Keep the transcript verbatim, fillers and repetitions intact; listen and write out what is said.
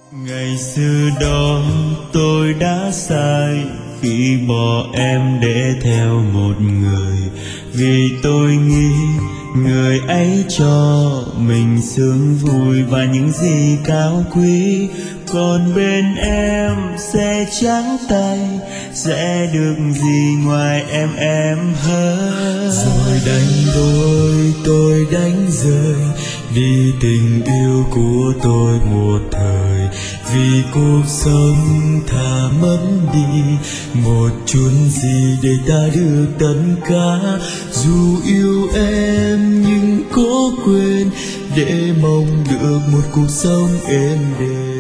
Ngày xưa đó tôi đã sai khi bỏ em để theo một người, vì tôi nghĩ người ấy cho mình sướng vui và những gì cao quý, còn bên em sẽ trắng tay, sẽ được gì ngoài em em hơn. Rồi đánh đôi tôi đánh rơi, vì tình yêu của tôi một thời, vì cuộc sống thà mất đi một chút gì để ta được tất cả. Dù yêu em nhưng cố quên để mong được một cuộc sống êm đềm.